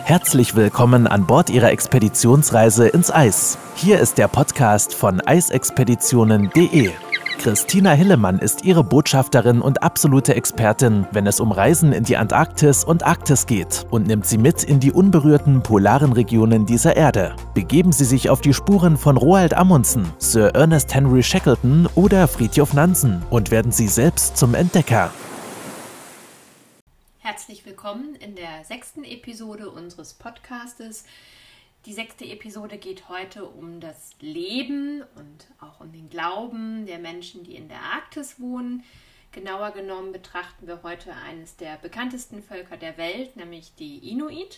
Herzlich willkommen an Bord Ihrer Expeditionsreise ins Eis. Hier ist der Podcast von eisexpeditionen.de. Christina Hillemann ist Ihre Botschafterin und absolute Expertin, wenn es um Reisen in die Antarktis und Arktis geht, und nimmt Sie mit in die unberührten polaren Regionen dieser Erde. Begeben Sie sich auf die Spuren von Roald Amundsen, Sir Ernest Henry Shackleton oder Fridtjof Nansen und werden Sie selbst zum Entdecker. Herzlich willkommen in der 6. Episode unseres Podcastes. Die 6. Episode geht heute um das Leben und auch um den Glauben der Menschen, die in der Arktis wohnen. Genauer genommen betrachten wir heute eines der bekanntesten Völker der Welt, nämlich die Inuit.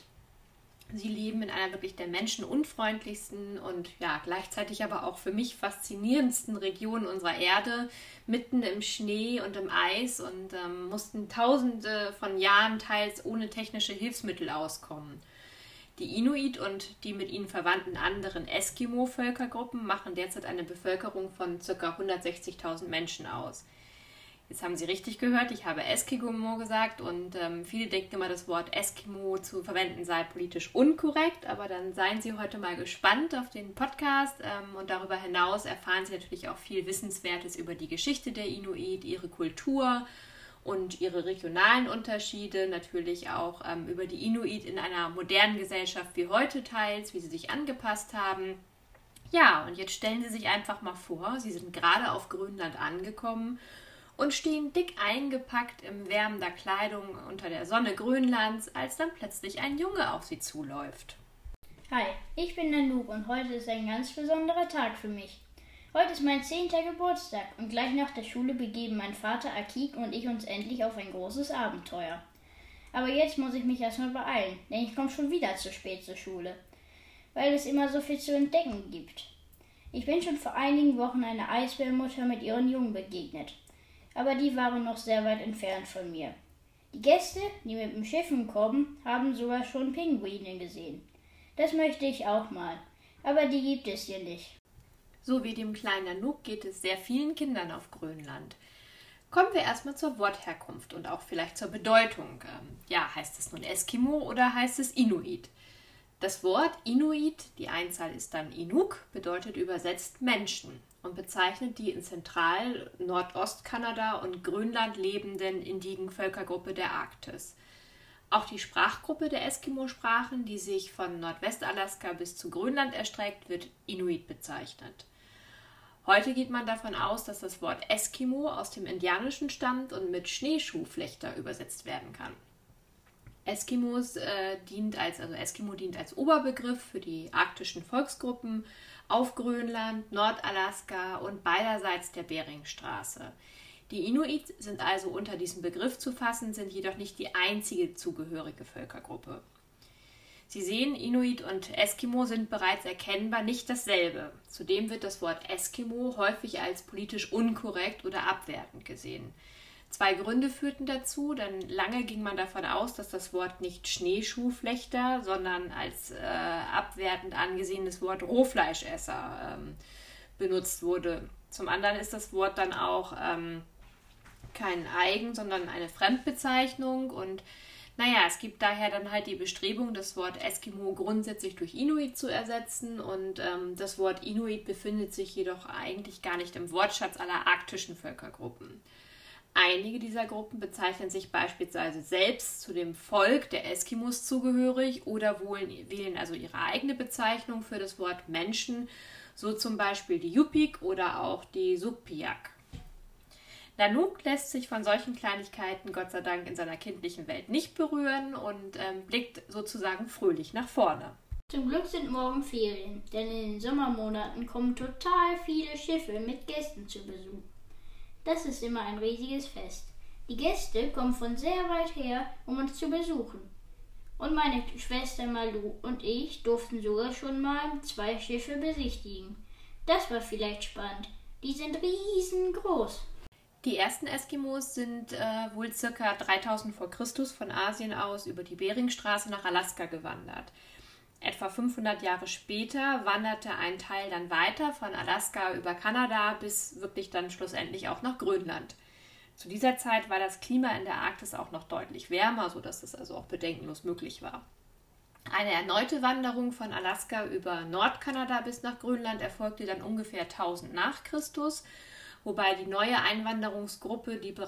Sie leben in einer wirklich der menschenunfreundlichsten und gleichzeitig aber auch für mich faszinierendsten Region unserer Erde, mitten im Schnee und im Eis und mussten Tausende von Jahren teils ohne technische Hilfsmittel auskommen. Die Inuit und die mit ihnen verwandten anderen Eskimo-Völkergruppen machen derzeit eine Bevölkerung von ca. 160.000 Menschen aus. Jetzt haben Sie richtig gehört, ich habe Eskimo gesagt und viele denken immer, das Wort Eskimo zu verwenden sei politisch unkorrekt, aber dann seien Sie heute mal gespannt auf den Podcast und darüber hinaus erfahren Sie natürlich auch viel Wissenswertes über die Geschichte der Inuit, ihre Kultur und ihre regionalen Unterschiede, natürlich auch über die Inuit in einer modernen Gesellschaft wie heute teils, wie sie sich angepasst haben. Ja, und jetzt stellen Sie sich einfach mal vor, Sie sind gerade auf Grönland angekommen und stehen dick eingepackt in wärmender Kleidung unter der Sonne Grönlands, als dann plötzlich ein Junge auf sie zuläuft. Hi, ich bin Nanook und heute ist ein ganz besonderer Tag für mich. Heute ist mein 10. Geburtstag und gleich nach der Schule begeben mein Vater Akik und ich uns endlich auf ein großes Abenteuer. Aber jetzt muss ich mich erstmal beeilen, denn ich komme schon wieder zu spät zur Schule, weil es immer so viel zu entdecken gibt. Ich bin schon vor einigen Wochen einer Eisbärmutter mit ihren Jungen begegnet. Aber die waren noch sehr weit entfernt von mir. Die Gäste, die mit dem Schiffen kommen, haben sogar schon Pinguine gesehen. Das möchte ich auch mal, aber die gibt es hier nicht. So wie dem kleinen Nanook geht es sehr vielen Kindern auf Grönland. Kommen wir erstmal zur Wortherkunft und auch vielleicht zur Bedeutung. Heißt es nun Eskimo oder heißt es Inuit? Das Wort Inuit, die Einzahl ist dann Inuk, bedeutet übersetzt Menschen und bezeichnet die in Zentral-Nordostkanada und Grönland lebenden indigenen Völkergruppe der Arktis. Auch die Sprachgruppe der Eskimo-Sprachen, die sich von Nordwestalaska bis zu Grönland erstreckt, wird Inuit bezeichnet. Heute geht man davon aus, dass das Wort Eskimo aus dem Indianischen stammt und mit Schneeschuhflechter übersetzt werden kann. Eskimo dient als Oberbegriff für die arktischen Volksgruppen auf Grönland, Nordalaska und beiderseits der Beringstraße. Die Inuit sind also unter diesem Begriff zu fassen, sind jedoch nicht die einzige zugehörige Völkergruppe. Sie sehen, Inuit und Eskimo sind bereits erkennbar nicht dasselbe. Zudem wird das Wort Eskimo häufig als politisch unkorrekt oder abwertend gesehen. 2 Gründe führten dazu, denn lange ging man davon aus, dass das Wort nicht Schneeschuhflechter, sondern als abwertend angesehenes Wort Rohfleischesser benutzt wurde. Zum anderen ist das Wort dann auch kein Eigen, sondern eine Fremdbezeichnung und es gibt daher dann halt die Bestrebung, das Wort Eskimo grundsätzlich durch Inuit zu ersetzen und das Wort Inuit befindet sich jedoch eigentlich gar nicht im Wortschatz aller arktischen Völkergruppen. Einige dieser Gruppen bezeichnen sich beispielsweise selbst zu dem Volk der Eskimos zugehörig oder wählen also ihre eigene Bezeichnung für das Wort Menschen, so zum Beispiel die Yupik oder auch die Sugpiaq. Nanook lässt sich von solchen Kleinigkeiten Gott sei Dank in seiner kindlichen Welt nicht berühren und blickt sozusagen fröhlich nach vorne. Zum Glück sind morgen Ferien, denn in den Sommermonaten kommen total viele Schiffe mit Gästen zu Besuch. Das ist immer ein riesiges Fest. Die Gäste kommen von sehr weit her, um uns zu besuchen. Und meine Schwester Malu und ich durften sogar schon mal 2 Schiffe besichtigen. Das war vielleicht spannend. Die sind riesengroß. Die ersten Eskimos sind wohl ca. 3000 vor Christus von Asien aus über die Beringstraße nach Alaska gewandert. Etwa 500 Jahre später wanderte ein Teil dann weiter von Alaska über Kanada bis wirklich dann schlussendlich auch nach Grönland. Zu dieser Zeit war das Klima in der Arktis auch noch deutlich wärmer, sodass das also auch bedenkenlos möglich war. Eine erneute Wanderung von Alaska über Nordkanada bis nach Grönland erfolgte dann ungefähr 1000 nach Christus, wobei die neue Einwanderungsgruppe, die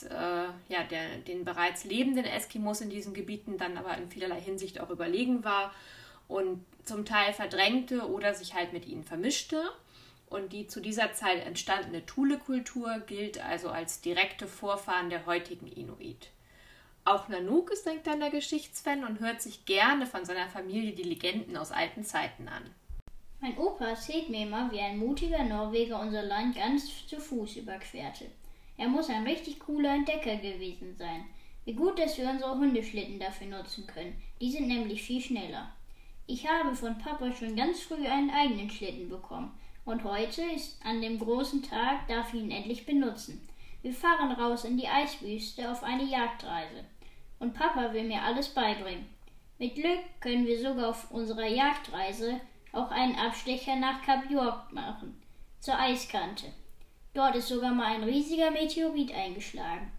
den bereits lebenden Eskimos in diesen Gebieten dann aber in vielerlei Hinsicht auch überlegen war und zum Teil verdrängte oder sich halt mit ihnen vermischte. Und die zu dieser Zeit entstandene Thule-Kultur gilt also als direkte Vorfahren der heutigen Inuit. Auch Nanook ist ein kleiner Geschichtsfan und hört sich gerne von seiner Familie die Legenden aus alten Zeiten an. Mein Opa erzählt mir immer, wie ein mutiger Norweger unser Land ganz zu Fuß überquerte. Er muss ein richtig cooler Entdecker gewesen sein. Wie gut, dass wir unsere Hundeschlitten dafür nutzen können. Die sind nämlich viel schneller. Ich habe von Papa schon ganz früh einen eigenen Schlitten bekommen. Und heute ist an dem großen Tag, darf ich ihn endlich benutzen. Wir fahren raus in die Eiswüste auf eine Jagdreise. Und Papa will mir alles beibringen. Mit Glück können wir sogar auf unserer Jagdreise auch einen Abstecher nach Kap York machen, zur Eiskante. Dort ist sogar mal ein riesiger Meteorit eingeschlagen.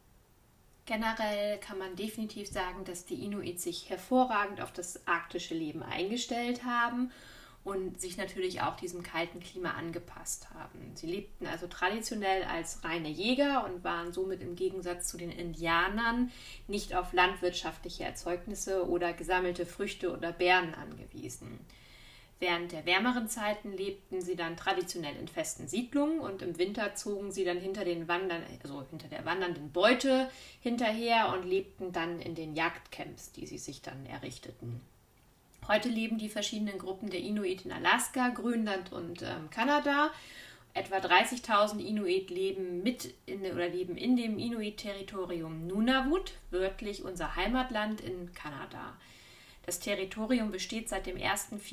Generell kann man definitiv sagen, dass die Inuit sich hervorragend auf das arktische Leben eingestellt haben und sich natürlich auch diesem kalten Klima angepasst haben. Sie lebten also traditionell als reine Jäger und waren somit im Gegensatz zu den Indianern nicht auf landwirtschaftliche Erzeugnisse oder gesammelte Früchte oder Beeren angewiesen. Während der wärmeren Zeiten lebten sie dann traditionell in festen Siedlungen und im Winter zogen sie dann hinter der wandernden Beute hinterher und lebten dann in den Jagdcamps, die sie sich dann errichteten. Heute leben die verschiedenen Gruppen der Inuit in Alaska, Grönland und Kanada. Etwa 30.000 Inuit leben in dem Inuit-Territorium Nunavut, wörtlich unser Heimatland in Kanada. Das Territorium besteht seit dem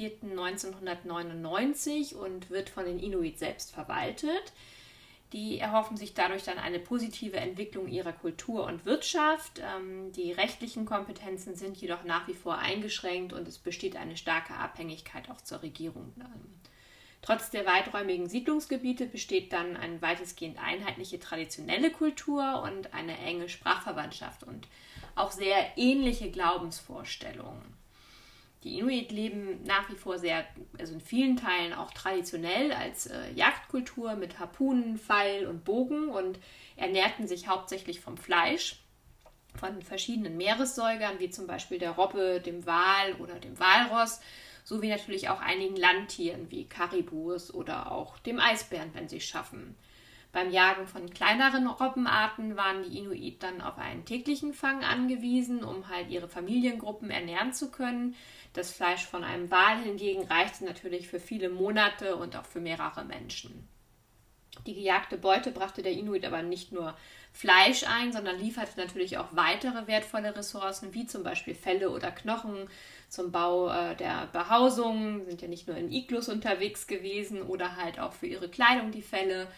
1.4.1999 und wird von den Inuit selbst verwaltet. Die erhoffen sich dadurch dann eine positive Entwicklung ihrer Kultur und Wirtschaft. Die rechtlichen Kompetenzen sind jedoch nach wie vor eingeschränkt und es besteht eine starke Abhängigkeit auch zur Regierung. Trotz der weiträumigen Siedlungsgebiete besteht dann eine weitestgehend einheitliche traditionelle Kultur und eine enge Sprachverwandtschaft und auch sehr ähnliche Glaubensvorstellungen. Die Inuit leben nach wie vor in vielen Teilen auch traditionell als Jagdkultur mit Harpunen, Pfeil und Bogen und ernährten sich hauptsächlich vom Fleisch, von verschiedenen Meeressäugern, wie zum Beispiel der Robbe, dem Wal oder dem Walross, sowie natürlich auch einigen Landtieren wie Karibus oder auch dem Eisbären, wenn sie es schaffen. Beim Jagen von kleineren Robbenarten waren die Inuit dann auf einen täglichen Fang angewiesen, um halt ihre Familiengruppen ernähren zu können. Das Fleisch von einem Wal hingegen reichte natürlich für viele Monate und auch für mehrere Menschen. Die gejagte Beute brachte der Inuit aber nicht nur Fleisch ein, sondern lieferte natürlich auch weitere wertvolle Ressourcen, wie zum Beispiel Felle oder Knochen zum Bau der Behausung, sind ja nicht nur in Iglus unterwegs gewesen oder halt auch für ihre Kleidung die Felle.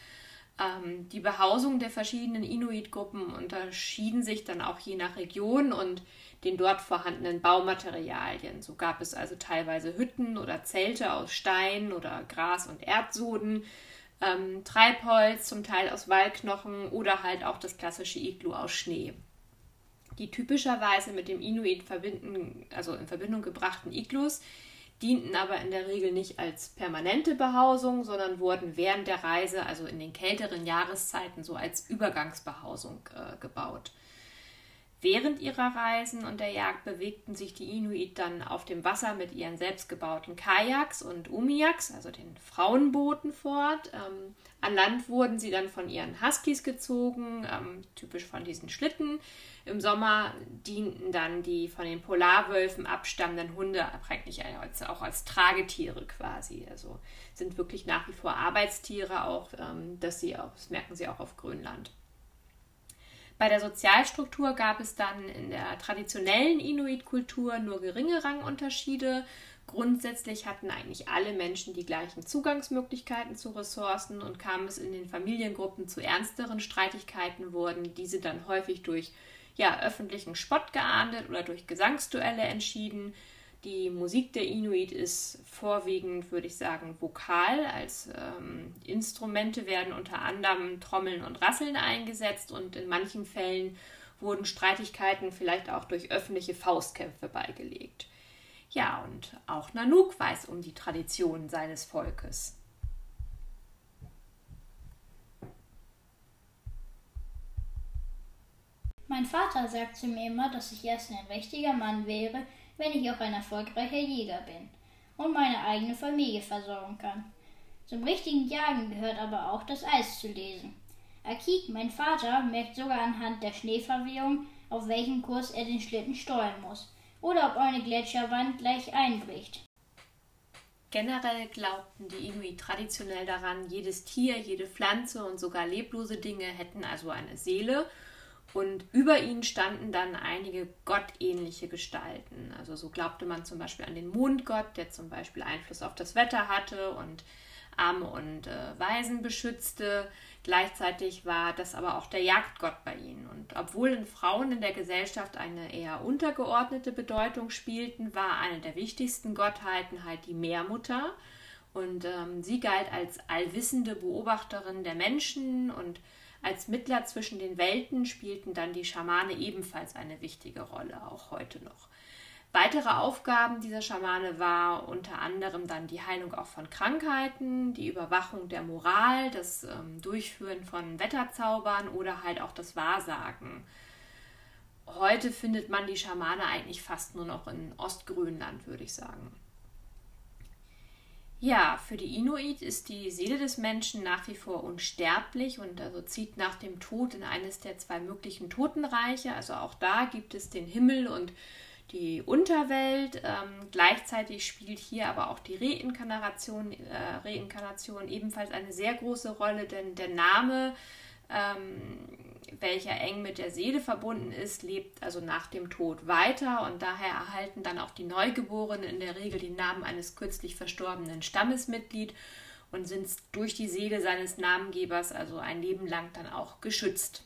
Die Behausung der verschiedenen Inuit-Gruppen unterschieden sich dann auch je nach Region und den dort vorhandenen Baumaterialien. So gab es also teilweise Hütten oder Zelte aus Stein oder Gras und Erdsoden, Treibholz, zum Teil aus Wallknochen oder halt auch das klassische Iglu aus Schnee. Die typischerweise mit dem Inuit in Verbindung gebrachten Iglus dienten aber in der Regel nicht als permanente Behausung, sondern wurden während der Reise, also in den kälteren Jahreszeiten, so als Übergangsbehausung gebaut. Während ihrer Reisen und der Jagd bewegten sich die Inuit dann auf dem Wasser mit ihren selbstgebauten Kajaks und Umiaks, also den Frauenbooten, fort. An Land wurden sie dann von ihren Huskies gezogen, typisch von diesen Schlitten. Im Sommer dienten dann die von den Polarwölfen abstammenden Hunde eigentlich auch als Tragetiere quasi. Also sind wirklich nach wie vor Arbeitstiere auch, das merken sie auch auf Grönland. Bei der Sozialstruktur gab es dann in der traditionellen Inuit-Kultur nur geringe Rangunterschiede. Grundsätzlich hatten eigentlich alle Menschen die gleichen Zugangsmöglichkeiten zu Ressourcen und kam es in den Familiengruppen zu ernsteren Streitigkeiten, wurden diese dann häufig durch öffentlichen Spott geahndet oder durch Gesangsduelle entschieden. Die Musik der Inuit ist vorwiegend, würde ich sagen, vokal. Als Instrumente werden unter anderem Trommeln und Rasseln eingesetzt und in manchen Fällen wurden Streitigkeiten vielleicht auch durch öffentliche Faustkämpfe beigelegt. Ja, und auch Nanook weiß um die Traditionen seines Volkes. Mein Vater sagt zu mir immer, dass ich erst ein richtiger Mann wäre, wenn ich auch ein erfolgreicher Jäger bin und meine eigene Familie versorgen kann. Zum richtigen Jagen gehört aber auch das Eis zu lesen. Akik, mein Vater, merkt sogar anhand der Schneeverwehung, auf welchem Kurs er den Schlitten steuern muss oder ob eine Gletscherwand gleich einbricht. Generell glaubten die Inuit traditionell daran, jedes Tier, jede Pflanze und sogar leblose Dinge hätten also eine Seele. Und über ihnen standen dann einige gottähnliche Gestalten. Also so glaubte man zum Beispiel an den Mondgott, der zum Beispiel Einfluss auf das Wetter hatte und Arme und Waisen beschützte. Gleichzeitig war das aber auch der Jagdgott bei ihnen. Und obwohl Frauen in der Gesellschaft eine eher untergeordnete Bedeutung spielten, war eine der wichtigsten Gottheiten halt die Meermutter. Und sie galt als allwissende Beobachterin der Menschen und als Mittler zwischen den Welten spielten dann die Schamane ebenfalls eine wichtige Rolle, auch heute noch. Weitere Aufgaben dieser Schamane war unter anderem dann die Heilung auch von Krankheiten, die Überwachung der Moral, das Durchführen von Wetterzaubern oder halt auch das Wahrsagen. Heute findet man die Schamane eigentlich fast nur noch in Ostgrönland, würde ich sagen. Ja, für die Inuit ist die Seele des Menschen nach wie vor unsterblich und also zieht nach dem Tod in eines der zwei möglichen Totenreiche. Also auch da gibt es den Himmel und die Unterwelt. Gleichzeitig spielt hier aber auch die Reinkarnation ebenfalls eine sehr große Rolle, denn der Name, welcher eng mit der Seele verbunden ist, lebt also nach dem Tod weiter und daher erhalten dann auch die Neugeborenen in der Regel den Namen eines kürzlich verstorbenen Stammesmitglieds und sind durch die Seele seines Namengebers also ein Leben lang dann auch geschützt.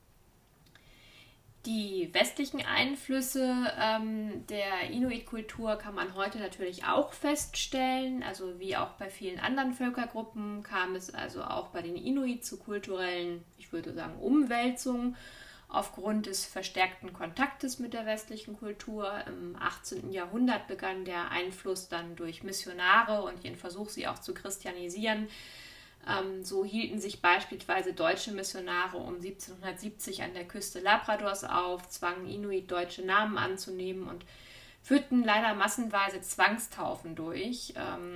Die westlichen Einflüsse der Inuit-Kultur kann man heute natürlich auch feststellen. Also wie auch bei vielen anderen Völkergruppen kam es also auch bei den Inuit zu kulturellen, ich würde sagen, Umwälzungen aufgrund des verstärkten Kontaktes mit der westlichen Kultur. Im 18. Jahrhundert begann der Einfluss dann durch Missionare und ihren Versuch, sie auch zu christianisieren. So hielten sich beispielsweise deutsche Missionare um 1770 an der Küste Labradors auf, zwangen Inuit deutsche Namen anzunehmen und führten leider massenweise Zwangstaufen durch.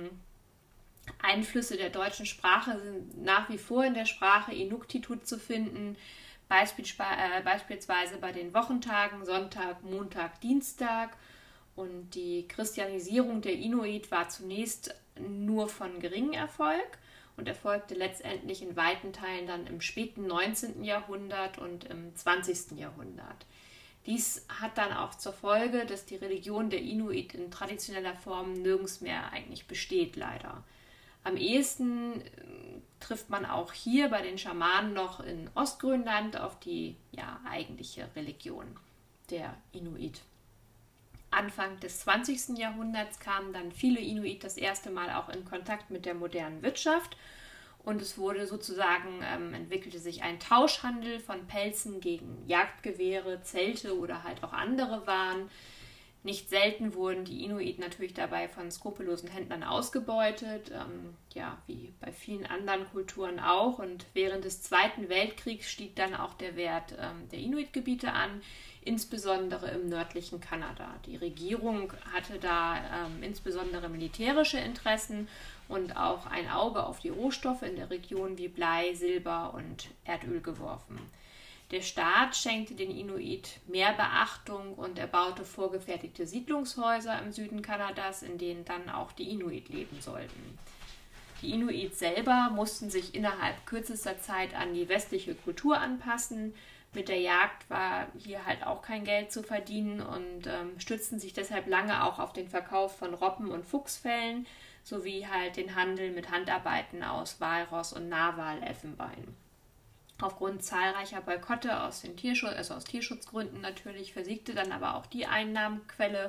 Einflüsse der deutschen Sprache sind nach wie vor in der Sprache Inuktitut zu finden, beispielsweise bei den Wochentagen Sonntag, Montag, Dienstag. Und die Christianisierung der Inuit war zunächst nur von geringem Erfolg und erfolgte letztendlich in weiten Teilen dann im späten 19. Jahrhundert und im 20. Jahrhundert. Dies hat dann auch zur Folge, dass die Religion der Inuit in traditioneller Form nirgends mehr eigentlich besteht, leider. Am ehesten trifft man auch hier bei den Schamanen noch in Ostgrönland auf die eigentliche Religion der Inuit. Anfang des 20. Jahrhunderts kamen dann viele Inuit das erste Mal auch in Kontakt mit der modernen Wirtschaft und es wurde sozusagen, entwickelte sich ein Tauschhandel von Pelzen gegen Jagdgewehre, Zelte oder halt auch andere Waren. Nicht selten wurden die Inuit natürlich dabei von skrupellosen Händlern ausgebeutet, wie bei vielen anderen Kulturen auch. Und während des Zweiten Weltkriegs stieg dann auch der Wert der Inuit-Gebiete an, insbesondere im nördlichen Kanada. Die Regierung hatte da insbesondere militärische Interessen und auch ein Auge auf die Rohstoffe in der Region wie Blei, Silber und Erdöl geworfen. Der Staat schenkte den Inuit mehr Beachtung und er baute vorgefertigte Siedlungshäuser im Süden Kanadas, in denen dann auch die Inuit leben sollten. Die Inuit selber mussten sich innerhalb kürzester Zeit an die westliche Kultur anpassen. Mit der Jagd war hier halt auch kein Geld zu verdienen und stützten sich deshalb lange auch auf den Verkauf von Robben- und Fuchsfellen sowie halt den Handel mit Handarbeiten aus Walross und Narwal-Elfenbein. Aufgrund zahlreicher Boykotte aus Tierschutzgründen natürlich versiegte dann aber auch die Einnahmenquelle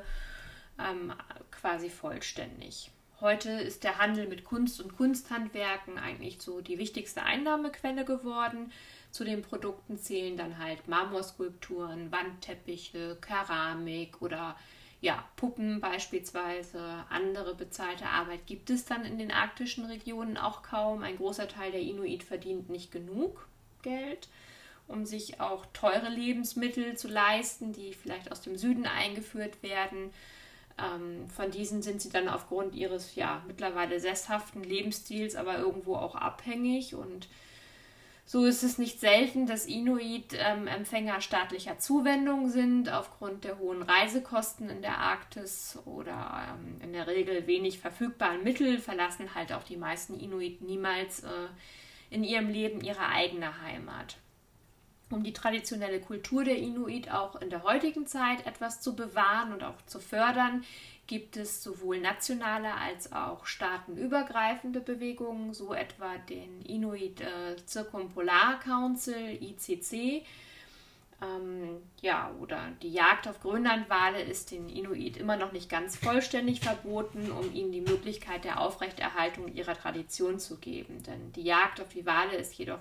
quasi vollständig. Heute ist der Handel mit Kunst und Kunsthandwerken eigentlich so die wichtigste Einnahmequelle geworden. Zu den Produkten zählen dann halt Marmorskulpturen, Wandteppiche, Keramik oder Puppen beispielsweise, andere bezahlte Arbeit gibt es dann in den arktischen Regionen auch kaum. Ein großer Teil der Inuit verdient nicht genug Geld, um sich auch teure Lebensmittel zu leisten, die vielleicht aus dem Süden eingeführt werden. Von diesen sind sie dann aufgrund ihres mittlerweile sesshaften Lebensstils aber irgendwo auch abhängig. Und so ist es nicht selten, dass Inuit Empfänger staatlicher Zuwendung sind, aufgrund der hohen Reisekosten in der Arktis oder in der Regel wenig verfügbaren Mittel verlassen halt auch die meisten Inuit niemals in ihrem Leben ihre eigene Heimat. Um die traditionelle Kultur der Inuit auch in der heutigen Zeit etwas zu bewahren und auch zu fördern, gibt es sowohl nationale als auch staatenübergreifende Bewegungen, so etwa den Inuit Circumpolar Council, ICC. Oder die Jagd auf Grönlandwale ist den Inuit immer noch nicht ganz vollständig verboten, um ihnen die Möglichkeit der Aufrechterhaltung ihrer Tradition zu geben. Denn die Jagd auf die Wale ist jedoch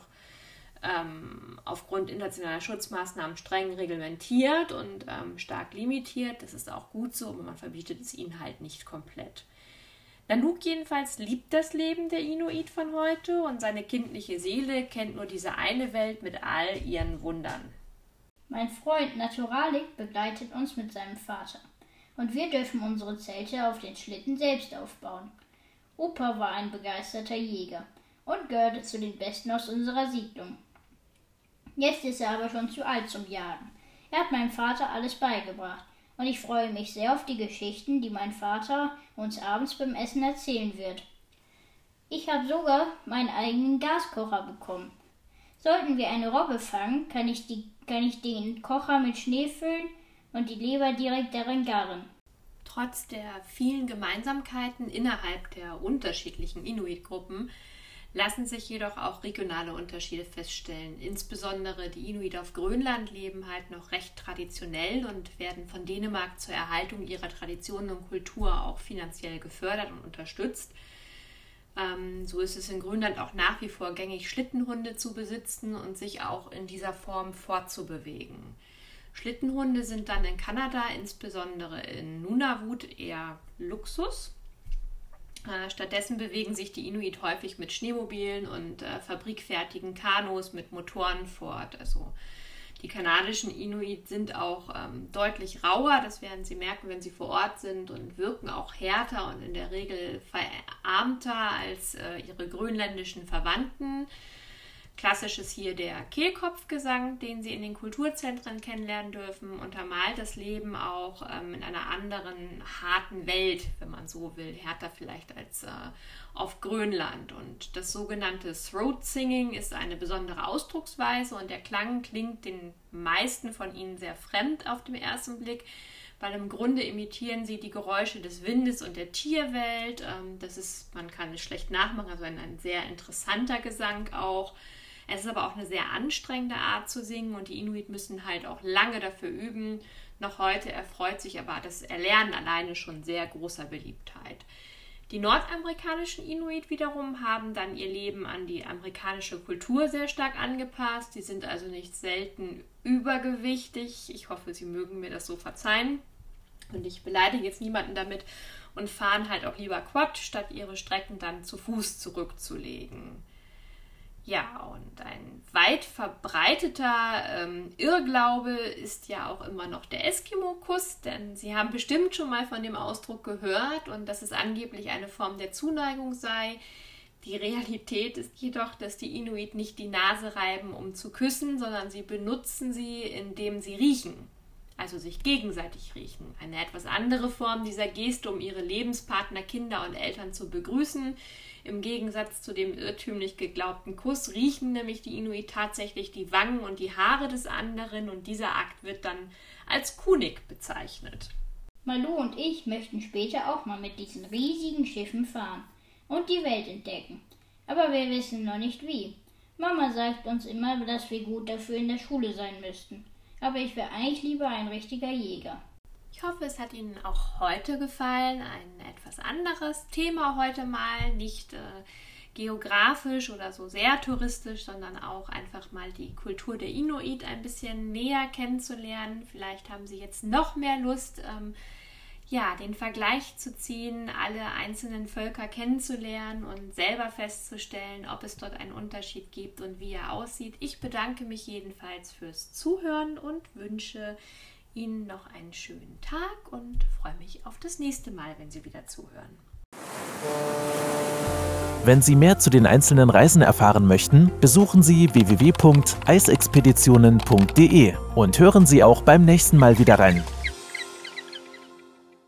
aufgrund internationaler Schutzmaßnahmen streng reglementiert und stark limitiert. Das ist auch gut so, aber man verbietet es ihnen halt nicht komplett. Nanook jedenfalls liebt das Leben der Inuit von heute und seine kindliche Seele kennt nur diese eine Welt mit all ihren Wundern. Mein Freund Naturalik begleitet uns mit seinem Vater und wir dürfen unsere Zelte auf den Schlitten selbst aufbauen. Opa war ein begeisterter Jäger und gehörte zu den Besten aus unserer Siedlung. Jetzt ist er aber schon zu alt zum Jagen. Er hat meinem Vater alles beigebracht und ich freue mich sehr auf die Geschichten, die mein Vater uns abends beim Essen erzählen wird. Ich habe sogar meinen eigenen Gaskocher bekommen. Sollten wir eine Robbe fangen, kann ich den Kocher mit Schnee füllen und die Leber direkt darin garen. Trotz der vielen Gemeinsamkeiten innerhalb der unterschiedlichen Inuit-Gruppen lassen sich jedoch auch regionale Unterschiede feststellen. Insbesondere die Inuit auf Grönland leben halt noch recht traditionell und werden von Dänemark zur Erhaltung ihrer Traditionen und Kultur auch finanziell gefördert und unterstützt. So ist es in Grönland auch nach wie vor gängig, Schlittenhunde zu besitzen und sich auch in dieser Form fortzubewegen. Schlittenhunde sind dann in Kanada, insbesondere in Nunavut, eher Luxus. Stattdessen bewegen sich die Inuit häufig mit Schneemobilen und fabrikfertigen Kanus mit Motoren fort. Also die kanadischen Inuit sind auch deutlich rauer, das werden Sie merken, wenn Sie vor Ort sind, und wirken auch härter und in der Regel verarmter als ihre grönländischen Verwandten. Klassisch ist hier der Kehlkopfgesang, den Sie in den Kulturzentren kennenlernen dürfen, untermalt das Leben auch in einer anderen harten Welt, wenn man so will, härter vielleicht als auf Grönland. Und das sogenannte Throat Singing ist eine besondere Ausdrucksweise und der Klang klingt den meisten von Ihnen sehr fremd auf den ersten Blick, weil im Grunde imitieren sie die Geräusche des Windes und der Tierwelt. Man kann es schlecht nachmachen, also ein sehr interessanter Gesang auch. Es ist aber auch eine sehr anstrengende Art zu singen und die Inuit müssen halt auch lange dafür üben. Noch heute erfreut sich aber das Erlernen alleine schon sehr großer Beliebtheit. Die nordamerikanischen Inuit wiederum haben dann ihr Leben an die amerikanische Kultur sehr stark angepasst. Die sind also nicht selten übergewichtig. Ich hoffe, Sie mögen mir das so verzeihen. Und ich beleidige jetzt niemanden damit und fahren halt auch lieber Quad, statt ihre Strecken dann zu Fuß zurückzulegen. Ja, und ein weit verbreiteter Irrglaube ist ja auch immer noch der Eskimo-Kuss, denn Sie haben bestimmt schon mal von dem Ausdruck gehört und dass es angeblich eine Form der Zuneigung sei. Die Realität ist jedoch, dass die Inuit nicht die Nase reiben, um zu küssen, sondern sie benutzen sie, indem sie riechen, also sich gegenseitig riechen. Eine etwas andere Form dieser Geste, um ihre Lebenspartner, Kinder und Eltern zu begrüßen. Im Gegensatz zu dem irrtümlich geglaubten Kuss riechen nämlich die Inuit tatsächlich die Wangen und die Haare des anderen und dieser Akt wird dann als Kunik bezeichnet. Malu und ich möchten später auch mal mit diesen riesigen Schiffen fahren und die Welt entdecken. Aber wir wissen noch nicht wie. Mama sagt uns immer, dass wir gut dafür in der Schule sein müssten. Aber ich wäre eigentlich lieber ein richtiger Jäger. Ich hoffe, es hat Ihnen auch heute gefallen. Ein etwas anderes Thema heute mal. Nicht geografisch oder so sehr touristisch, sondern auch einfach mal die Kultur der Inuit ein bisschen näher kennenzulernen. Vielleicht haben Sie jetzt noch mehr Lust, den Vergleich zu ziehen, alle einzelnen Völker kennenzulernen und selber festzustellen, ob es dort einen Unterschied gibt und wie er aussieht. Ich bedanke mich jedenfalls fürs Zuhören und wünsche Ihnen noch einen schönen Tag und freue mich auf das nächste Mal, wenn Sie wieder zuhören. Wenn Sie mehr zu den einzelnen Reisen erfahren möchten, besuchen Sie www.eisexpeditionen.de und hören Sie auch beim nächsten Mal wieder rein.